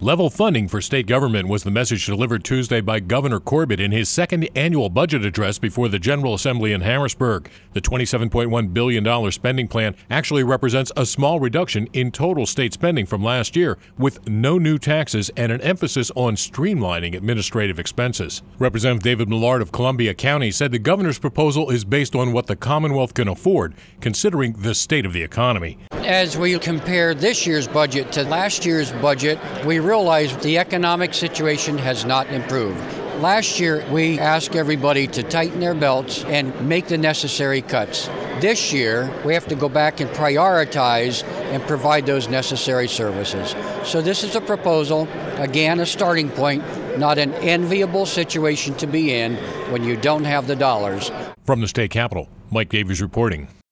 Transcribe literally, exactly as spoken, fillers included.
Level funding for state government was the message delivered Tuesday by Governor Corbett in his second annual budget address before the General Assembly in Harrisburg. The twenty-seven point one billion dollars spending plan actually represents a small reduction in total state spending from last year, with no new taxes and an emphasis on streamlining administrative expenses. Representative David Millard of Columbia County said the governor's proposal is based on what the Commonwealth can afford, considering the state of the economy. As we compare this year's budget to last year's budget, we realize the economic situation has not improved. Last year, we asked everybody to tighten their belts and make the necessary cuts. This year, we have to go back and prioritize and provide those necessary services. So this is a proposal, again, a starting point, not an enviable situation to be in when you don't have the dollars. From the state capitol, Mike Davies reporting.